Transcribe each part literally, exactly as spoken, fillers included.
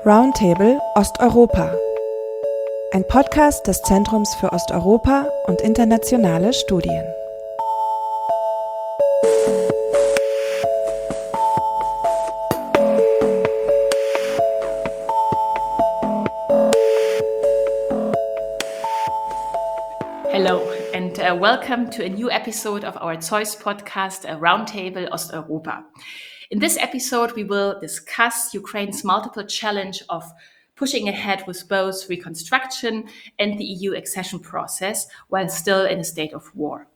Roundtable Osteuropa, ein Podcast des Zentrums für Osteuropa und internationale Studien. Hello and uh, welcome to a new episode of our Zeus podcast, uh, Roundtable Osteuropa. In this episode, we will discuss Ukraine's multiple challenge of pushing ahead with both reconstruction and the E U accession process while still in a state of war.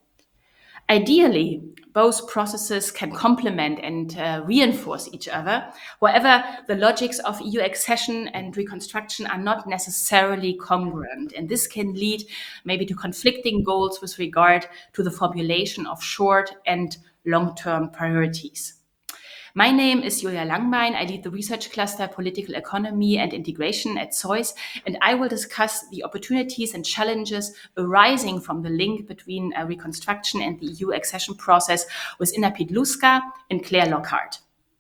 Ideally, both processes can complement and uh, reinforce each other. However, the logics of E U accession and reconstruction are not necessarily congruent, and this can lead maybe to conflicting goals with regard to the formulation of short and long-term priorities. My name is Julia Langbein. I lead the research cluster Political Economy and Integration at Zeus, and I will discuss the opportunities and challenges arising from the link between uh, reconstruction and the E U accession process with Ina Pidluska and Claire Lockhart.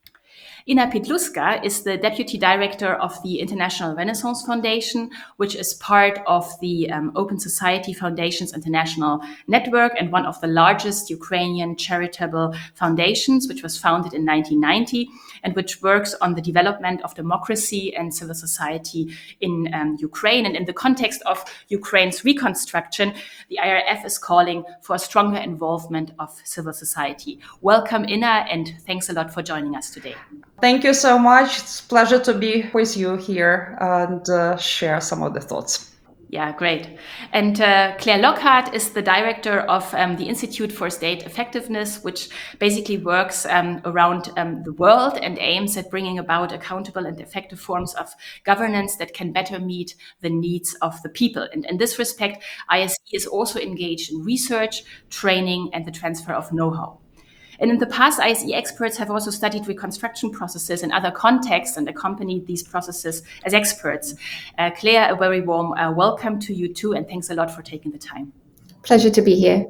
Ina Pidluska is the Deputy Director of the International Renaissance Foundation, which is part of the um, Open Society Foundations International Network and one of the largest Ukrainian charitable foundations, which was founded in nineteen ninety and which works on the development of democracy and civil society in um, Ukraine. And in the context of Ukraine's reconstruction, the I R F is calling for a stronger involvement of civil society. Welcome, Ina, and thanks a lot for joining us today. Thank you so much. It's a pleasure to be with you here and uh, share some of the thoughts. Yeah, great. And uh, Claire Lockhart is the director of um, the Institute for State Effectiveness, which basically works um, around um, the world and aims at bringing about accountable and effective forms of governance that can better meet the needs of the people. And in this respect, I S E is also engaged in research, training, and the transfer of know-how. And in the past, I S E experts have also studied reconstruction processes in other contexts and accompanied these processes as experts. Uh, Claire, a very warm uh, welcome to you too, and thanks a lot for taking the time. Pleasure to be here.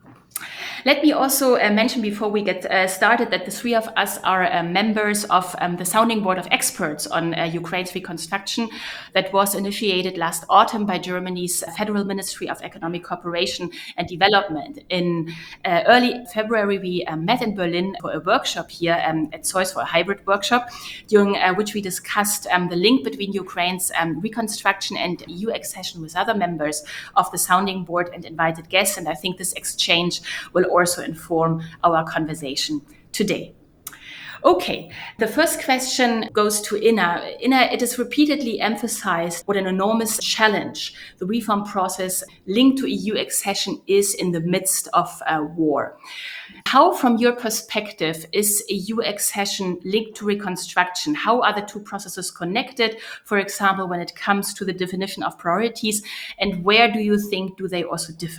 Let me also uh, mention before we get uh, started that the three of us are uh, members of um, the Sounding Board of Experts on uh, Ukraine's reconstruction that was initiated last autumn by Germany's Federal Ministry of Economic Cooperation and Development. In uh, early February, we uh, met in Berlin for a workshop here um, at Zeus, for a hybrid workshop, during uh, which we discussed um, the link between Ukraine's um, reconstruction and E U accession with other members of the Sounding Board and invited guests. And I think this exchange will also inform our conversation today. Okay, the first question goes to Ina. Ina, it is repeatedly emphasized what an enormous challenge the reform process linked to E U accession is in the midst of uh, war. How, from your perspective, is E U accession linked to reconstruction? How are the two processes connected, for example, when it comes to the definition of priorities, and where do you think do they also differ?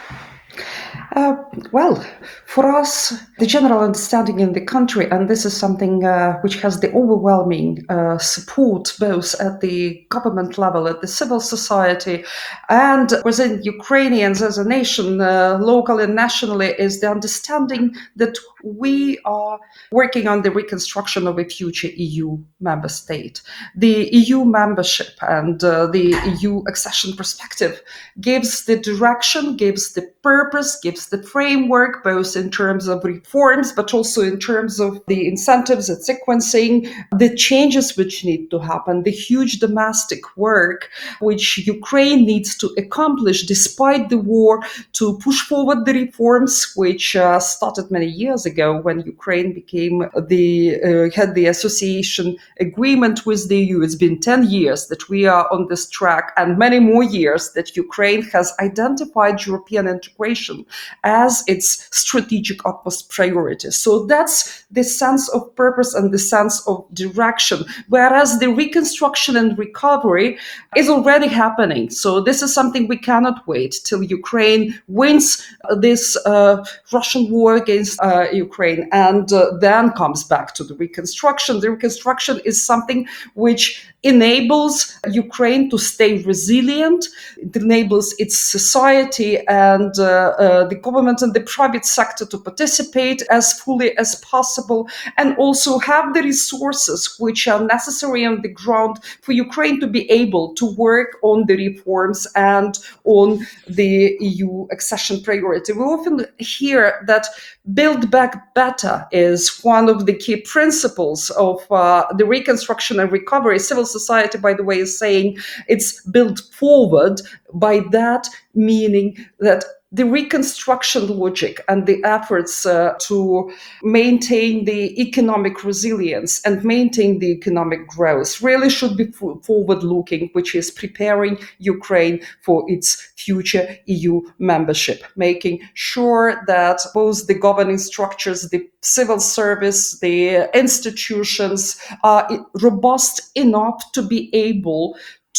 Uh, well, for us, the general understanding in the country, and this is something uh, which has the overwhelming uh, support both at the government level, at the civil society, and within Ukrainians as a nation, uh, locally and nationally, is the understanding that we are working on the reconstruction of a future E U member state. The E U membership and uh, the E U accession perspective gives the direction, gives the purpose, gives the framework, both in terms of reforms, but also in terms of the incentives and sequencing, the changes which need to happen, the huge domestic work which Ukraine needs to accomplish despite the war to push forward the reforms which uh, started many years ago when Ukraine became the uh, had the association agreement with the E U. It's been ten years that we are on this track, and many more years that Ukraine has identified European integration as its strategic utmost priority. So that's the sense of purpose and the sense of direction, whereas the reconstruction and recovery is already happening. So this is something we cannot wait till Ukraine wins this uh, Russian war against uh, Ukraine and uh, then comes back to the reconstruction. The reconstruction is something which enables Ukraine to stay resilient. It enables its society and uh, uh, the government and the private sector to participate as fully as possible, and also have the resources which are necessary on the ground for Ukraine to be able to work on the reforms and on the E U accession priority. We often hear that Build Back Better is one of the key principles of uh, the reconstruction and recovery. Civil society, by the way, is saying it's build forward, by that meaning that the reconstruction logic and the efforts uh, to maintain the economic resilience and maintain the economic growth really should be forward-looking, which is preparing Ukraine for its future E U membership, making sure that both the governing structures, the civil service, the institutions are robust enough to be able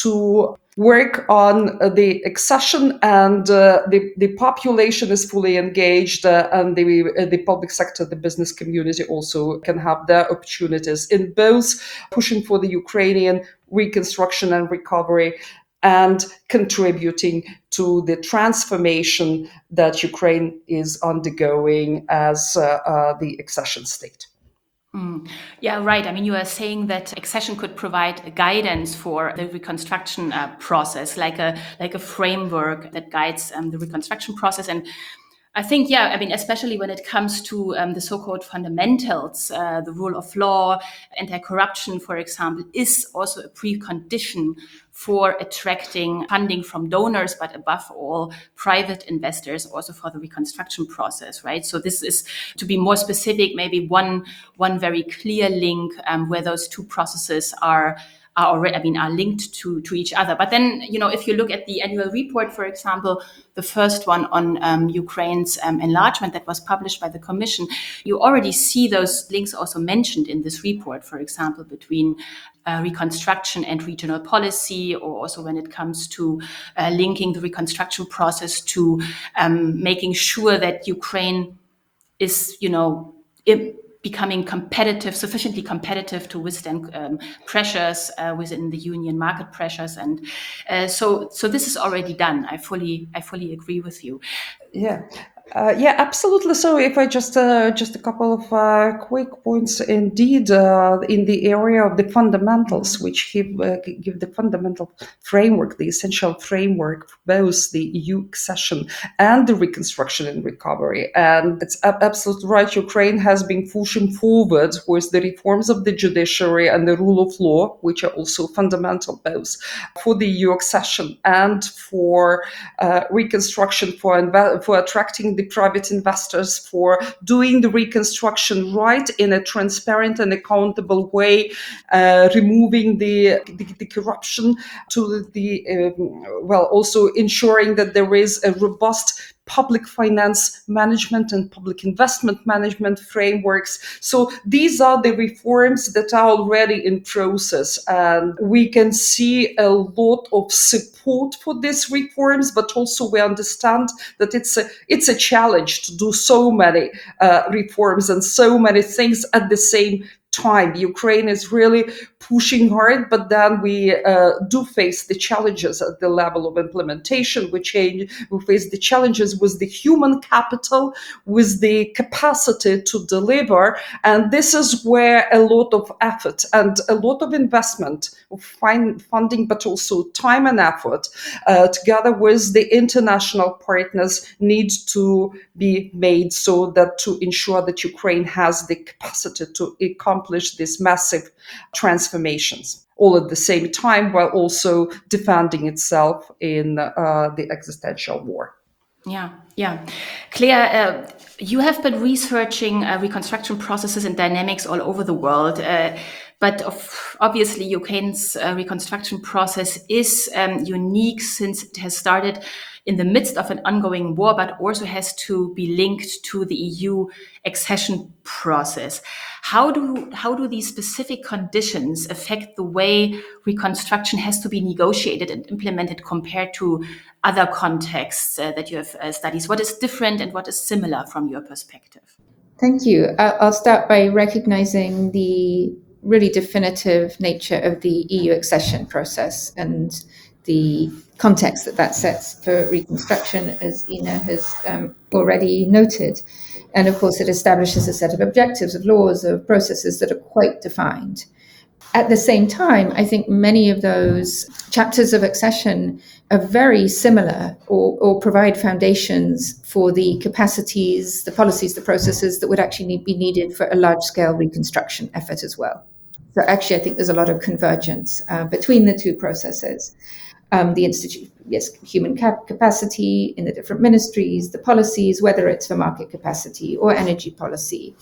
to work on uh, the accession, and uh, the, the population is fully engaged, uh, and the, uh, the public sector, the business community also can have their opportunities in both pushing for the Ukrainian reconstruction and recovery and contributing to the transformation that Ukraine is undergoing as uh, uh, the accession state. Mm. Yeah, right. I mean, you are saying that accession could provide guidance for the reconstruction uh, process, like a like a framework that guides um, the reconstruction process. And I think, yeah, I mean, especially when it comes to um, the so-called fundamentals, uh, the rule of law, anti-corruption, for example, is also a precondition for attracting funding from donors, but above all, private investors also for the reconstruction process, right? So this is, to be more specific, maybe one one very clear link um, where those two processes are are already, I mean, are linked to, to each other. But then, you know, if you look at the annual report, for example, the first one on um, Ukraine's um, enlargement that was published by the Commission, you already see those links also mentioned in this report, for example, between uh, reconstruction and regional policy, or also when it comes to uh, linking the reconstruction process to um, making sure that Ukraine is, you know, it, becoming competitive, sufficiently competitive to withstand um, pressures uh, within the union, market pressures, and uh, so so this is already done. I fully I fully agree with you. Yeah. Uh, yeah, absolutely. So, if I just uh, just a couple of uh, quick points, indeed, uh, in the area of the fundamentals, which give uh, give the fundamental framework, the essential framework for both the E U accession and the reconstruction and recovery. And it's absolutely right. Ukraine has been pushing forward with the reforms of the judiciary and the rule of law, which are also fundamental both for the E U accession and for uh, reconstruction, for inv- for attracting the private investors, for doing the reconstruction right in a transparent and accountable way, uh, removing the, the, the corruption to the, um, well, also ensuring that there is a robust public finance management and public investment management frameworks. So these are the reforms that are already in process, and we can see a lot of support for these reforms, but also we understand that it's a it's a challenge to do so many uh, reforms and so many things at the same time. Ukraine is really pushing hard, but then we uh, do face the challenges at the level of implementation. We change, we face the challenges with the human capital, with the capacity to deliver, and this is where a lot of effort and a lot of investment of find, funding, but also time and effort, uh, together with the international partners, need to be made so that to ensure that Ukraine has the capacity to accomplish these massive transformations, all at the same time, while also defending itself in uh, the existential war. Yeah, yeah. Claire, uh, you have been researching uh, reconstruction processes and dynamics all over the world. Uh, But of, obviously, Ukraine's uh, reconstruction process is um, unique since it has started in the midst of an ongoing war, but also has to be linked to the E U accession process. How do how do these specific conditions affect the way reconstruction has to be negotiated and implemented compared to other contexts uh, that you have uh, studied? What is different and what is similar from your perspective? Thank you. I'll start by recognizing the really definitive nature of the E U accession process and the context that that sets for reconstruction, as Ina has um, already noted. And of course, it establishes a set of objectives, of laws, of processes that are quite defined. At the same time, I think many of those chapters of accession are very similar or, or provide foundations for the capacities, the policies, the processes that would actually need, be needed for a large-scale reconstruction effort as well. So actually, I think there's a lot of convergence uh, between the two processes. Um, the institute, yes, human cap- capacity in the different ministries, the policies, whether it's for market capacity or energy policy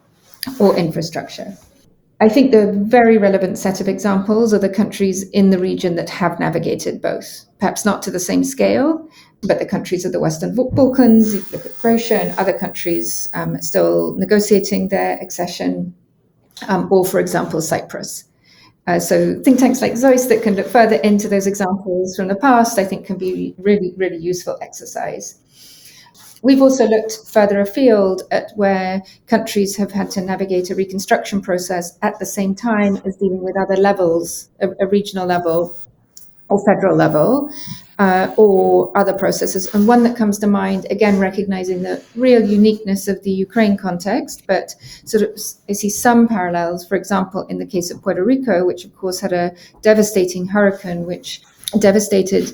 or infrastructure. I think the very relevant set of examples are the countries in the region that have navigated both, perhaps not to the same scale, but the countries of the Western Balkans, if you look at Croatia and other countries um, still negotiating their accession, um, or, for example, Cyprus. Uh, so think tanks like ZOIS that can look further into those examples from the past, I think can be really, really useful exercise. We've also looked further afield at where countries have had to navigate a reconstruction process at the same time as dealing with other levels, a, a regional level or federal level, uh, or other processes. And one that comes to mind, again, recognizing the real uniqueness of the Ukraine context, but sort of I see some parallels, for example, in the case of Puerto Rico, which of course had a devastating hurricane, which devastated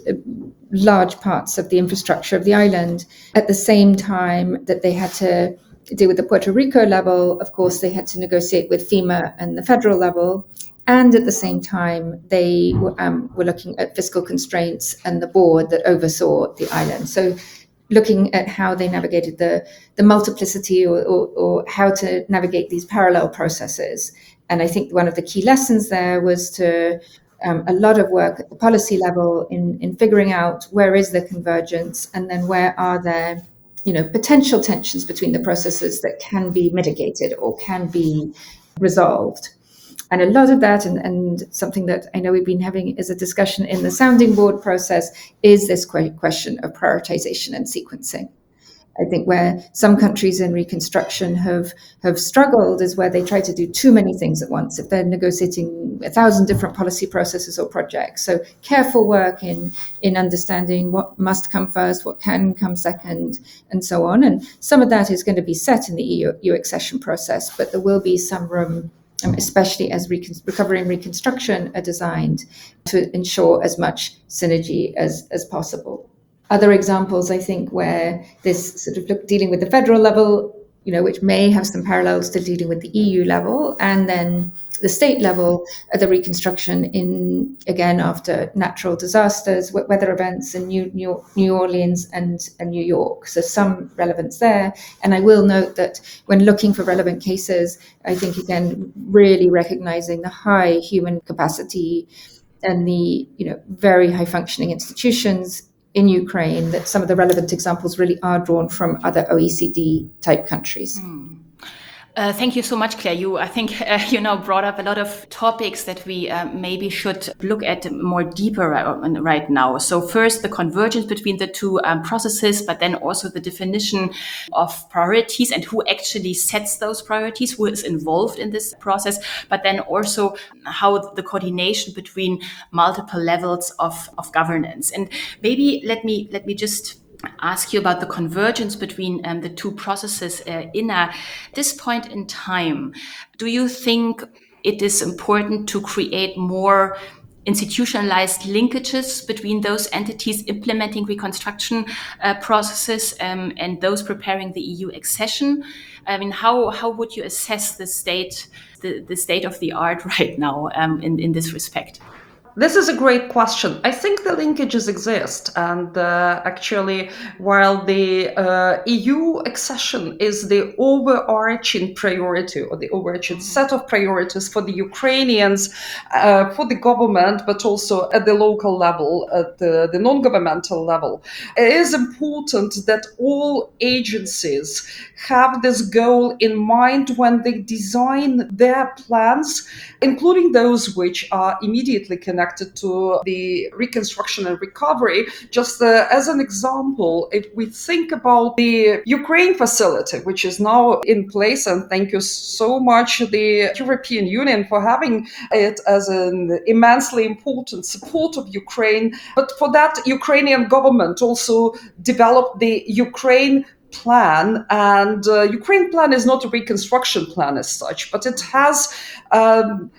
large parts of the infrastructure of the island. At the same time that they had to deal with the Puerto Rico level, of course, they had to negotiate with FEMA and the federal level. And at the same time, they um, were looking at fiscal constraints and the board that oversaw the island. So looking at how they navigated the, the multiplicity or, or, or how to navigate these parallel processes. And I think one of the key lessons there was to Um, a lot of work at the policy level in, in figuring out where is the convergence and then where are there, you know, potential tensions between the processes that can be mitigated or can be resolved. And a lot of that, and, and something that I know we've been having as a discussion in the sounding board process, is this question of prioritization and sequencing. I think where some countries in reconstruction have have struggled is where they try to do too many things at once. If they're negotiating a thousand different policy processes or projects, so careful work in in understanding what must come first, what can come second, and so on. And some of that is going to be set in the E U accession process, but there will be some room, um, especially as recon- recovery and reconstruction are designed to ensure as much synergy as as possible. Other examples, I think, where this sort of look, dealing with the federal level, you know, which may have some parallels to dealing with the E U level, and then the state level, uh, the reconstruction in, again, after natural disasters, weather events in New, New, New Orleans and, and New York. So some relevance there. And I will note that when looking for relevant cases, I think, again, really recognizing the high human capacity and the, you know, very high functioning institutions in Ukraine, that some of the relevant examples really are drawn from other O E C D type countries. Mm. Uh, thank you so much, Claire. You, I think, uh, you know, brought up a lot of topics that we uh, maybe should look at more deeper right, right now. So first, the convergence between the two um, processes, but then also the definition of priorities and who actually sets those priorities, who is involved in this process, but then also how the coordination between multiple levels of, of governance. And maybe let me let me just ask you about the convergence between um, the two processes uh, in a, this point in time. Do you think it is important to create more institutionalized linkages between those entities implementing reconstruction uh, processes um, and those preparing the E U accession? I mean, how how would you assess the state the, the state of the art right now um, in, in this respect? This is a great question. I think the linkages exist, and uh, actually, while the uh, E U accession is the overarching priority or the overarching set of priorities for the Ukrainians, uh, for the government, but also at the local level, at the, the non-governmental level, it is important that all agencies have this goal in mind when they design their plans, including those which are immediately connected connected to the reconstruction and recovery. Just uh, as an example, if we think about the Ukraine facility, which is now in place, and thank you so much, the European Union, for having it as an immensely important support of Ukraine. But for that, Ukrainian government also developed the Ukraine plan, and uh, Ukraine plan is not a reconstruction plan as such, but it has um,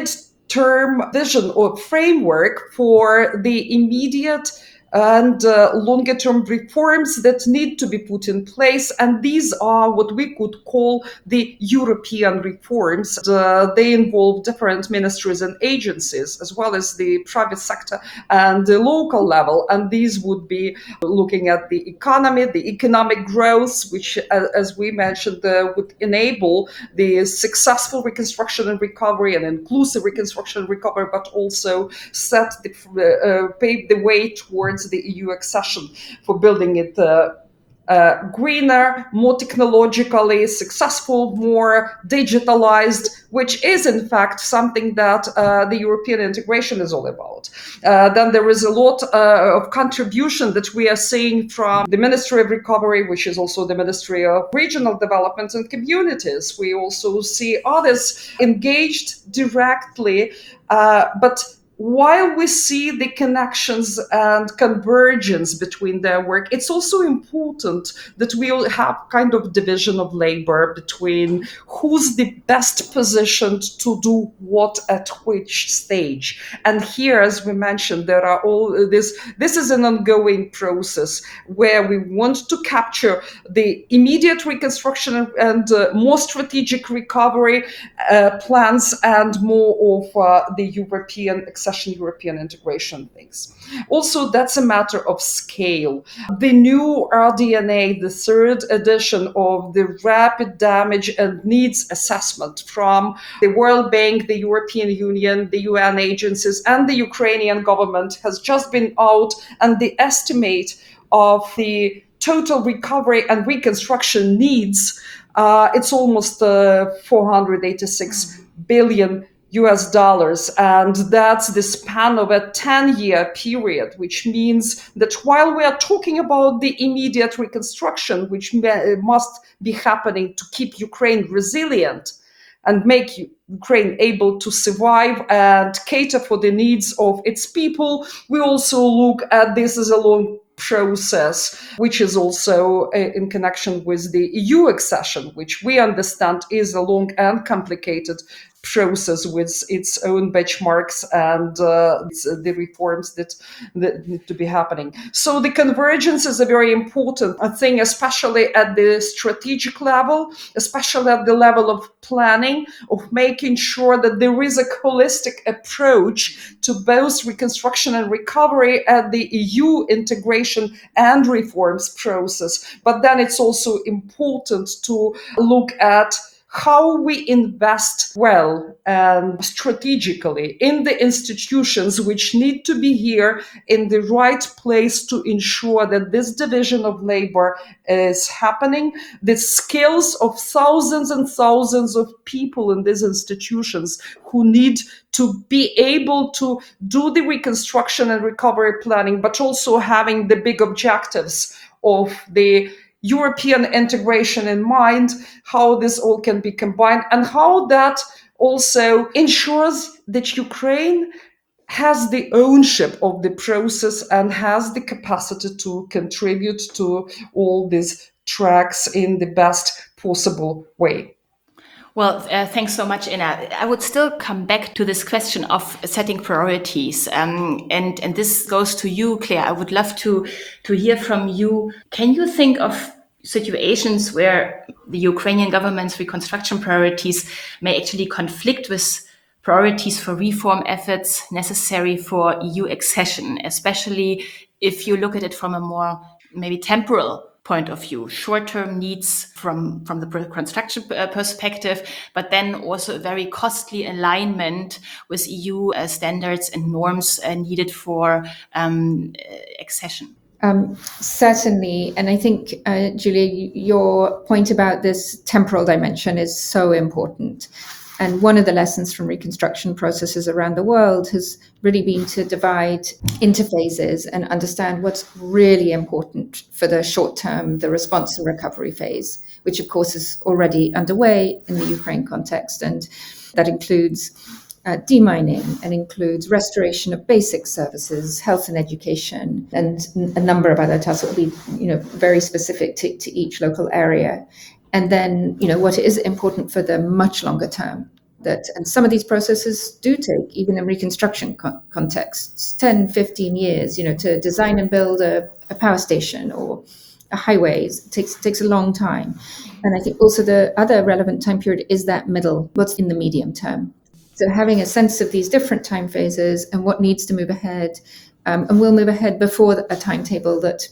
mid-term vision or framework for the immediate and uh, longer-term reforms that need to be put in place. And these are what we could call the European reforms. Uh, they involve different ministries and agencies, as well as the private sector and the local level. And these would be looking at the economy, the economic growth, which, uh, as we mentioned, uh, would enable the successful reconstruction and recovery and inclusive reconstruction and recovery, but also set the, uh, pave the way towards the E U accession, for building it uh, uh, greener, more technologically successful, more digitalized, which is in fact something that uh, the European integration is all about. Uh, then there is a lot uh, of contribution that we are seeing from the Ministry of Recovery, which is also the Ministry of Regional Development and Communities. We also see others engaged directly, uh, but while we see the connections and convergence between their work, it's also important that we all have kind of division of labor between who's the best positioned to do what at which stage. And here, as we mentioned, there are all this, this is an ongoing process where we want to capture the immediate reconstruction and, and uh, more strategic recovery uh, plans and more of uh, the European European integration things. Also, that's a matter of scale. The new R D N A, the third edition of the Rapid Damage and Needs Assessment from the World Bank, the European Union, the U N agencies, and the Ukrainian government, has just been out, and the estimate of the total recovery and reconstruction needs, uh, it's almost uh, four hundred eighty-six billion U S dollars, and that's the span of a ten-year period, which means that while we are talking about the immediate reconstruction, which must be happening to keep Ukraine resilient and make Ukraine able to survive and cater for the needs of its people, we also look at this as a long process, which is also uh, in connection with the E U accession, which we understand is a long and complicated process with its own benchmarks and uh, the reforms that, that need to be happening. So the convergence is a very important thing, especially at the strategic level, especially at the level of planning, of making sure that there is a holistic approach to both reconstruction and recovery at the E U integration and reforms process. But then it's also important to look at how we invest well and strategically in the institutions which need to be here in the right place to ensure that this division of labor is happening. The skills of thousands and thousands of people in these institutions who need to be able to do the reconstruction and recovery planning, but also having the big objectives of the European integration in mind, how this all can be combined, and how that also ensures that Ukraine has the ownership of the process and has the capacity to contribute to all these tracks in the best possible way. Well, uh, thanks so much, Inna. I would still come back to this question of setting priorities. Um, and, and this goes to you, Claire. I would love to, to hear from you. Can you think of situations where the Ukrainian government's reconstruction priorities may actually conflict with priorities for reform efforts necessary for E U accession, especially if you look at it from a more maybe temporal point of view, short-term needs from, from the reconstruction perspective, but then also a very costly alignment with E U uh, standards and norms uh, needed for um, accession? Um, certainly. And I think, uh, Julia, your point about this temporal dimension is so important. And one of the lessons from reconstruction processes around the world has really been to divide into phases and understand what's really important for the short term, the response and recovery phase, which of course is already underway in the Ukraine context. And that includes uh, demining and includes restoration of basic services, health and education, and a number of other tasks that will be, you know, very specific to, to each local area. And then, you know, what is important for the much longer term. That, and some of these processes do take, even in reconstruction co- contexts, ten, fifteen years, you know, to design and build a, a power station or a highways. It takes, it takes a long time. And I think also the other relevant time period is that middle, what's in the medium term. So having a sense of these different time phases and what needs to move ahead, um, and will move ahead before a timetable that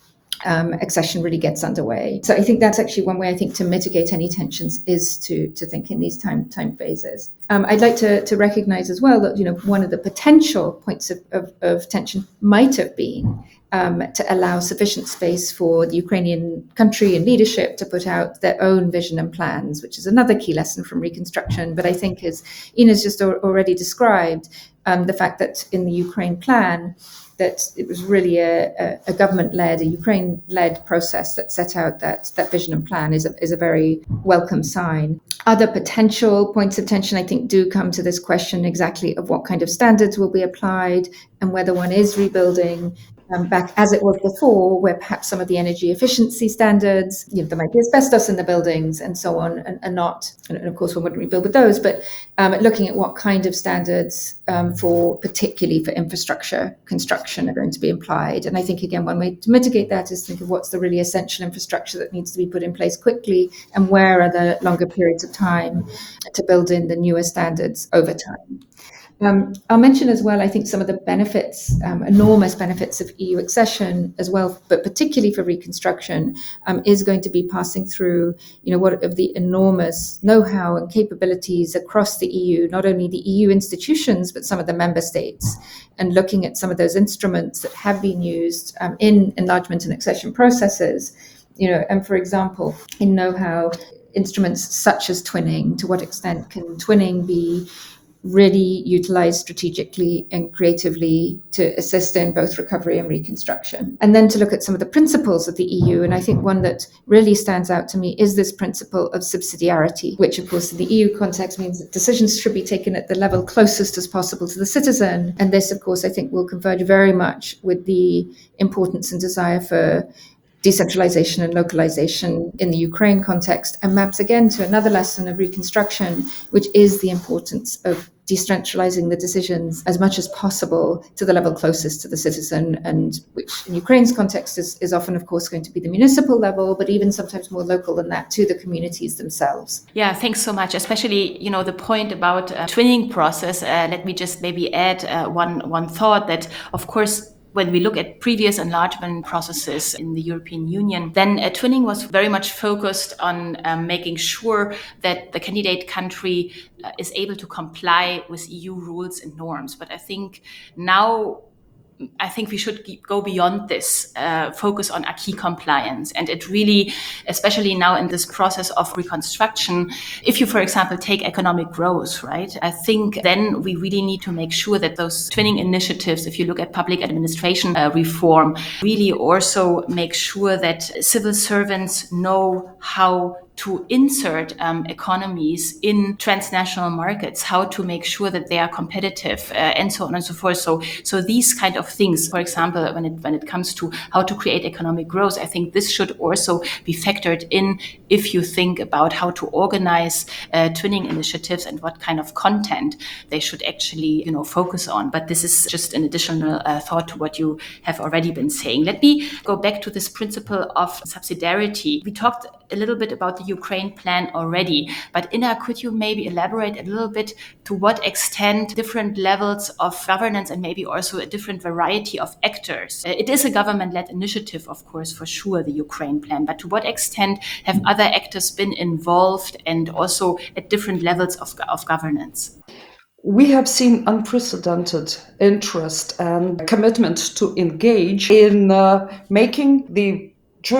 Um, accession really gets underway. So I think that's actually one way, I think, to mitigate any tensions is to to think in these time time phases. Um, I'd like to to recognize as well that, you know, one of the potential points of, of, of tension might have been um, to allow sufficient space for the Ukrainian country and leadership to put out their own vision and plans, which is another key lesson from reconstruction. But I think, as Ina's just al- already described, um, the fact that in the Ukraine plan, that it was really a, a, a government-led, a Ukraine-led process that set out that, that vision and plan is a, is a very welcome sign. Other potential points of tension, I think, do come to this question exactly of what kind of standards will be applied and whether one is rebuilding um, back as it was before, where perhaps some of the energy efficiency standards, you know, there might be asbestos in the buildings and so on, and, and not, and of course one wouldn't rebuild with those, but um, looking at what kind of standards um, for, particularly for infrastructure construction, are going to be applied. And I think, again, one way to mitigate that is think of what's the really essential infrastructure that needs to be put in place quickly, and where are the longer periods of time to build in the newer standards over time. Um, I'll mention as well, I think, some of the benefits, um, enormous benefits of E U accession as well, but particularly for reconstruction, um, is going to be passing through, you know, what of the enormous know-how and capabilities across the E U, not only the E U institutions, but some of the member states, and looking at some of those instruments that have been used um, in enlargement and accession processes, you know, and for example, in know-how, instruments such as twinning, to what extent can twinning be really utilized strategically and creatively to assist in both recovery and reconstruction. And then to look at some of the principles of the E U. And I think one that really stands out to me is this principle of subsidiarity, which of course in the E U context means that decisions should be taken at the level closest as possible to the citizen. And this, of course, I think will converge very much with the importance and desire for decentralization and localization in the Ukraine context, and maps again to another lesson of reconstruction, which is the importance of decentralizing the decisions as much as possible to the level closest to the citizen, and which in Ukraine's context is, is often, of course, going to be the municipal level, but even sometimes more local than that, to the communities themselves. Yeah, thanks so much. Especially, you know, the point about uh, twinning process. Uh, let me just maybe add uh, one one thought that, of course, when we look at previous enlargement processes in the European Union, then uh, twinning was very much focused on um, making sure that the candidate country uh, is able to comply with E U rules and norms. But I think now I think we should go beyond this, uh, focus on acquis compliance. And it really, especially now in this process of reconstruction, if you, for example, take economic growth, right, I think then we really need to make sure that those twinning initiatives, if you look at public administration uh, reform, really also make sure that civil servants know how to insert um, economies in transnational markets, how to make sure that they are competitive, uh, and so on and so forth. So, so these kind of things, for example, when it when it comes to how to create economic growth, I think this should also be factored in if you think about how to organize uh, twinning initiatives and what kind of content they should actually, you know, focus on. But this is just an additional uh, thought to what you have already been saying. Let me go back to this principle of subsidiarity. We talked a little bit about the Ukraine plan already, but Ina, could you maybe elaborate a little bit to what extent different levels of governance and maybe also a different variety of actors? It is a government-led initiative, of course, for sure, the Ukraine plan, but to what extent have other actors been involved and also at different levels of, of governance? We have seen unprecedented interest and commitment to engage in uh, making the joint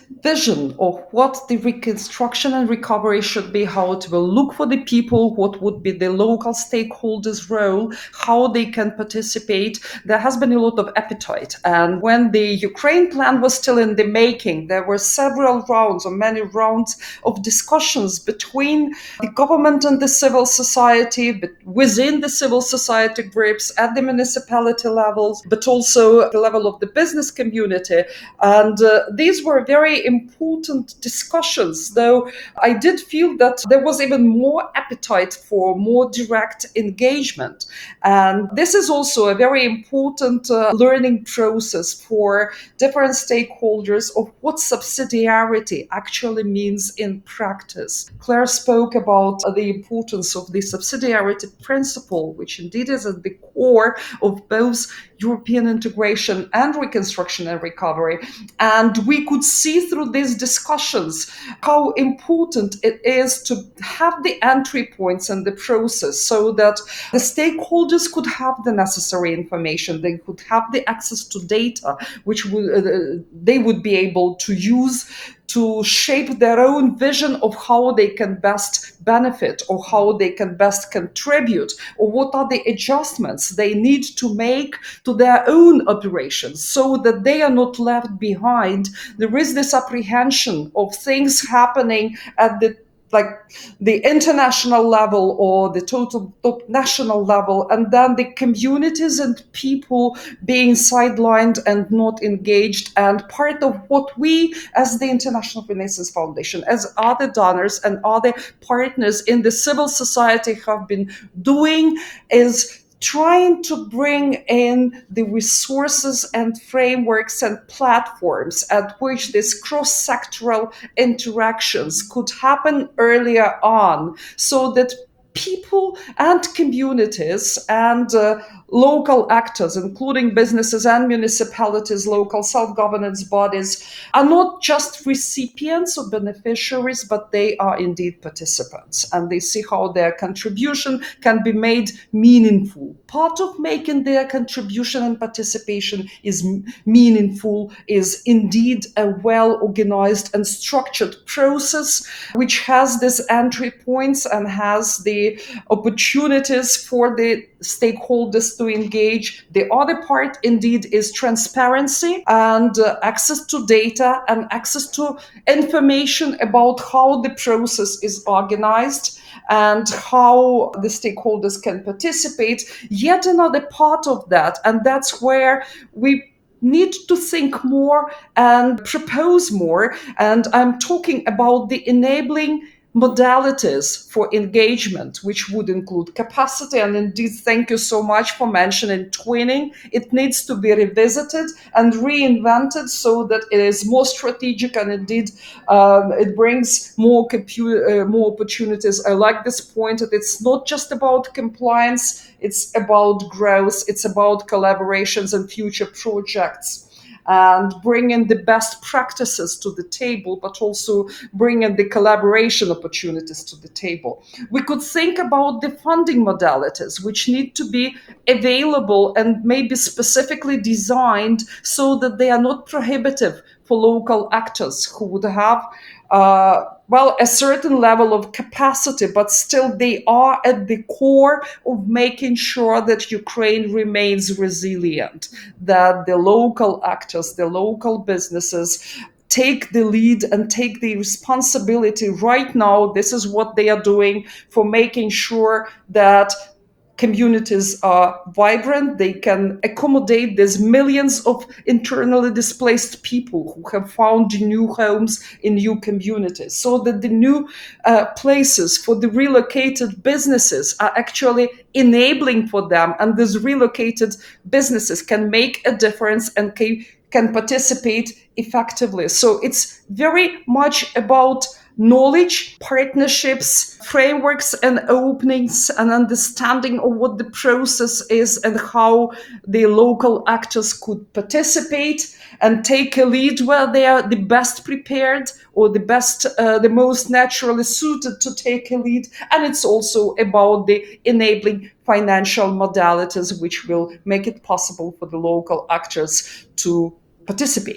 vision of what the reconstruction and recovery should be, how it will look for the people, what would be the local stakeholders' role, how they can participate. There has been a lot of appetite. And when the Ukraine plan was still in the making, there were several rounds or many rounds of discussions between the government and the civil society, but within the civil society groups at the municipality levels, but also at the level of the business community. And uh, these were very important discussions, though I did feel that there was even more appetite for more direct engagement. And this is also a very important uh, learning process for different stakeholders of what subsidiarity actually means in practice. Claire spoke about uh, the importance of the subsidiarity principle, which indeed is at the core of both European integration and reconstruction and recovery. And we could see through these discussions how important it is to have the entry points in the process so that the stakeholders could have the necessary information, they could have the access to data, which would, uh, they would be able to use to shape their own vision of how they can best benefit or how they can best contribute, or what are the adjustments they need to make to their own operations so that they are not left behind. There is this apprehension of things happening at the like the international level or the total top national level, and then the communities and people being sidelined and not engaged. And part of what we as the International Renaissance Foundation, as other donors and other partners in the civil society have been doing is trying to bring in the resources and frameworks and platforms at which these cross-sectoral interactions could happen earlier on, so that people and communities and uh, local actors, including businesses and municipalities, local self-governance bodies, are not just recipients or beneficiaries, but they are indeed participants. And they see how their contribution can be made meaningful. Part of making their contribution and participation is m- meaningful is indeed a well-organized and structured process, which has these entry points and has the opportunities for the stakeholders to engage. The other part indeed is transparency and uh, access to data and access to information about how the process is organized and how the stakeholders can participate. Yet another part of that, and that's where we need to think more and propose more. And I'm talking about the enabling modalities for engagement, which would include capacity. And indeed, thank you so much for mentioning twinning. It needs to be revisited and reinvented so that it is more strategic and indeed um, it brings more, compu- uh, more opportunities. I like this point that it's not just about compliance, it's about growth, it's about collaborations and future projects. And bring in the best practices to the table, but also bring in the collaboration opportunities to the table. We could think about the funding modalities, which need to be available and maybe specifically designed so that they are not prohibitive for local actors who would have uh, well, a certain level of capacity, but still they are at the core of making sure that Ukraine remains resilient, that the local actors, the local businesses take the lead and take the responsibility right now. This is what they are doing for making sure that communities are vibrant, they can accommodate these millions of internally displaced people who have found new homes in new communities, so that the new uh, places for the relocated businesses are actually enabling for them, and these relocated businesses can make a difference and can, can participate effectively. So it's very much about knowledge, partnerships, frameworks and openings, and understanding of what the process is and how the local actors could participate and take a lead where they are the best prepared or the best, uh, the most naturally suited to take a lead. And it's also about the enabling financial modalities, which will make it possible for the local actors to participate.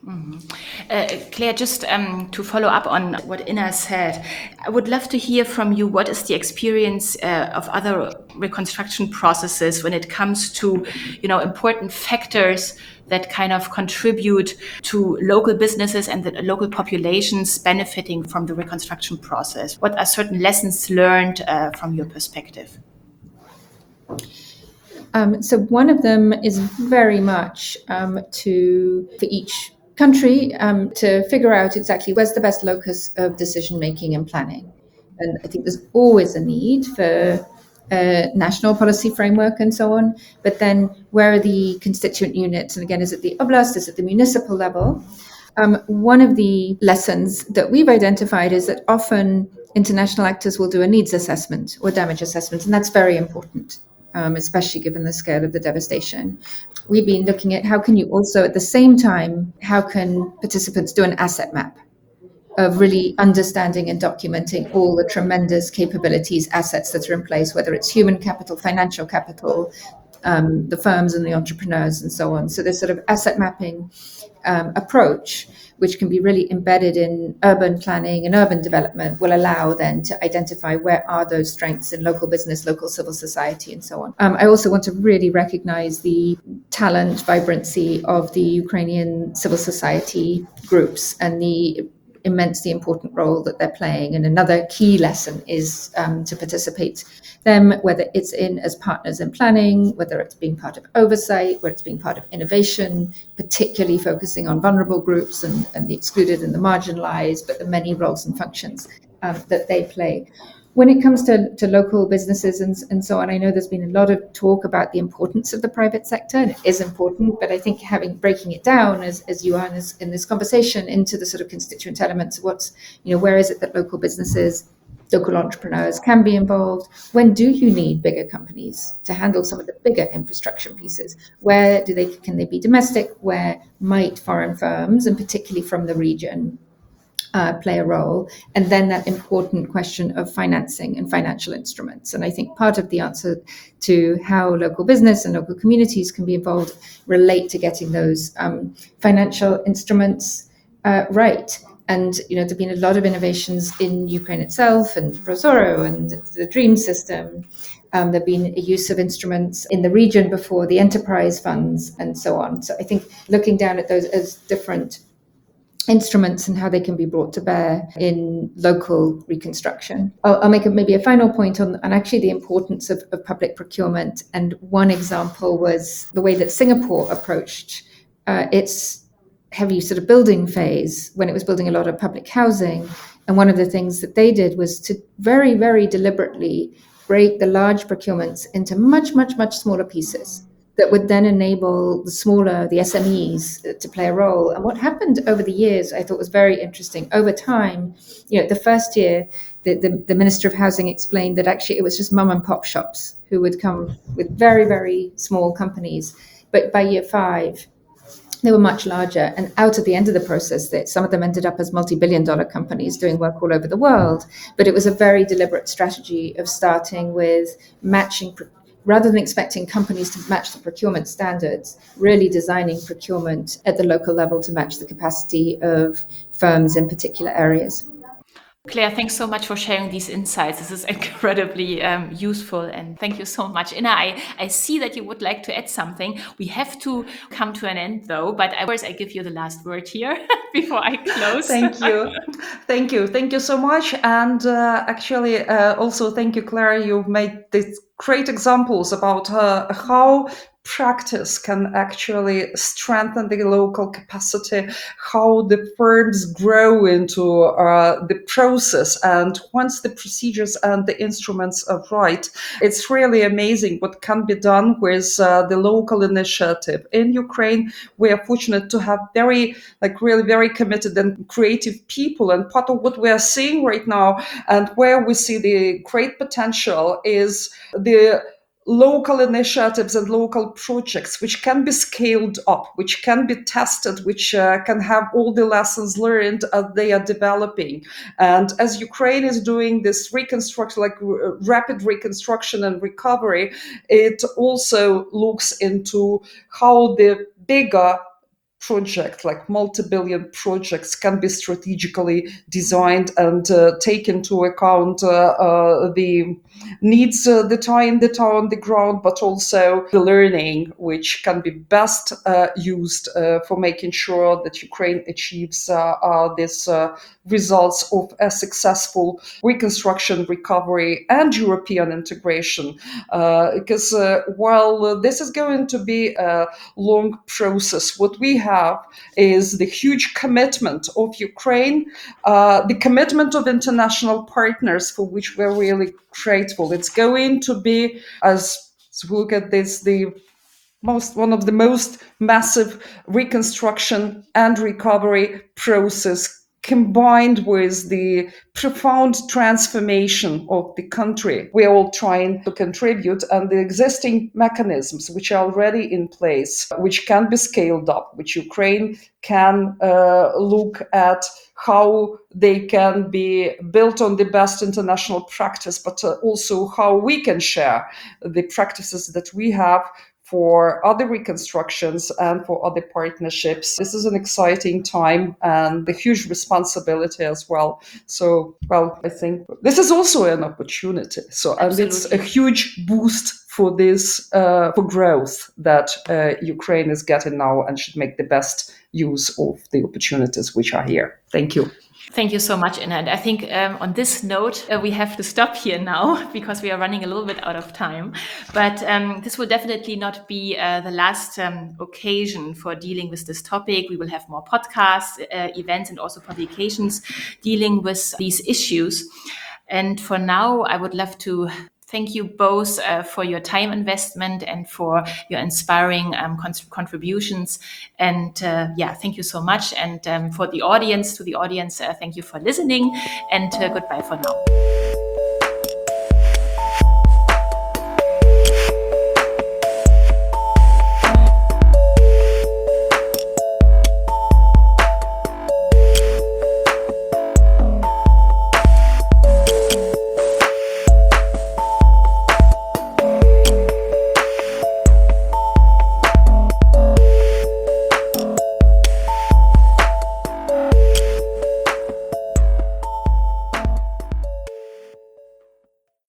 Mm-hmm. Uh, Claire, just um, to follow up on what Inna said, I would love to hear from you what is the experience uh, of other reconstruction processes when it comes to, you know, important factors that kind of contribute to local businesses and the local populations benefiting from the reconstruction process. What are certain lessons learned uh, from your perspective? Um, so one of them is very much um, to, for each country, um, to figure out exactly where's the best locus of decision making and planning. And I think there's always a need for a national policy framework and so on. But then where are the constituent units? And again, is it the oblast? Is it the municipal level? Um, one of the lessons that we've identified is that often international actors will do a needs assessment or damage assessment, and that's very important. Um, especially given the scale of the devastation. We've been looking at how can you also, at the same time, how can participants do an asset map of really understanding and documenting all the tremendous capabilities, assets that are in place, whether it's human capital, financial capital, um, the firms and the entrepreneurs and so on. So this sort of asset mapping um, approach, which can be really embedded in urban planning and urban development, will allow then to identify where are those strengths in local business, local civil society, and so on. Um, I also want to really recognize the talent, vibrancy of the Ukrainian civil society groups and the immensely important role that they're playing. And another key lesson is um, to participate them, whether it's in as partners in planning, whether it's being part of oversight, whether it's being part of innovation, particularly focusing on vulnerable groups and, and the excluded and the marginalized, but the many roles and functions um, that they play. When it comes to, to local businesses and, and so on, I know there's been a lot of talk about the importance of the private sector, and it is important, but I think having breaking it down as, as you are in this, in this conversation into the sort of constituent elements of what's, you know, where is it that local businesses, local entrepreneurs can be involved? When do you need bigger companies to handle some of the bigger infrastructure pieces? Where do they, can they be domestic? Where might foreign firms, and particularly from the region, Uh, play a role? And then that important question of financing and financial instruments. And I think part of the answer to how local business and local communities can be involved relate to getting those um, financial instruments uh, right. And, you know, there've been a lot of innovations in Ukraine itself and Prozoro and the DREAM system. Um, there've been a use of instruments in the region before, the enterprise funds and so on. So I think looking down at those as different instruments and how they can be brought to bear in local reconstruction. I'll, I'll make a, maybe a final point on, on actually the importance of, of public procurement. And one example was the way that Singapore approached uh, its heavy sort of building phase when it was building a lot of public housing. And one of the things that they did was to very, very deliberately break the large procurements into much, much, much smaller pieces that would then enable the smaller, the S M Es, to play a role. And what happened over the years, I thought was very interesting. Over time, you know, the first year, the, the, the Minister of Housing explained that actually it was just mum and pop shops who would come with very, very small companies. But by year five, they were much larger. And out at the end of the process, that some of them ended up as multi-billion dollar companies doing work all over the world. But it was a very deliberate strategy of starting with matching, rather than expecting companies to match the procurement standards, really designing procurement at the local level to match the capacity of firms in particular areas. Claire, thanks so much for sharing these insights. This is incredibly um, useful, and thank you so much. Inna, I, I see that you would like to add something. We have to come to an end though, but of course I give you the last word here before I close. Thank you. Thank you. Thank you so much. And uh, actually, uh, also thank you, Claire. You've made these great examples about uh, how practice can actually strengthen the local capacity, how the firms grow into uh, the process. And once the procedures and the instruments are right, it's really amazing what can be done with uh, the local initiative. In Ukraine, we are fortunate to have very, like really very committed and creative people. And part of what we are seeing right now and where we see the great potential is the local initiatives and local projects which can be scaled up, which can be tested, which uh, can have all the lessons learned as they are developing. And as Ukraine is doing this reconstruction, like r- rapid reconstruction and recovery, it also looks into how the bigger project, like multi-billion projects, can be strategically designed and uh, take into account uh, uh, the needs uh, that are in that are on the ground, but also the learning which can be best uh, used uh, for making sure that Ukraine achieves uh, uh, these uh, results of a successful reconstruction, recovery, and European integration. Uh, because uh, while uh, this is going to be a long process, what we have is the huge commitment of Ukraine, uh, the commitment of international partners, for which we're really grateful. It's going to be, as we look at this, the most one of the most massive reconstruction and recovery process, combined with the profound transformation of the country. We are all trying to contribute, and the existing mechanisms which are already in place, which can be scaled up, which Ukraine can uh, look at how they can be built on the best international practice, but uh, also how we can share the practices that we have for other reconstructions and for other partnerships. This is an exciting time and a huge responsibility as well. So, well, I think this is also an opportunity. So, and Absolutely. it's a huge boost for this, uh, for growth that uh, Ukraine is getting now, and should make the best use of the opportunities which are here. Thank you. Thank you so much, Inna. And I think um, on this note, uh, we have to stop here now because we are running a little bit out of time. But um, this will definitely not be uh, the last um, occasion for dealing with this topic. We will have more podcasts, uh, events, and also publications dealing with these issues. And for now, I would love to thank you both uh, for your time investment and for your inspiring um, con- contributions. And uh, yeah, thank you so much. And um, for the audience, to the audience, uh, thank you for listening, and uh, goodbye for now.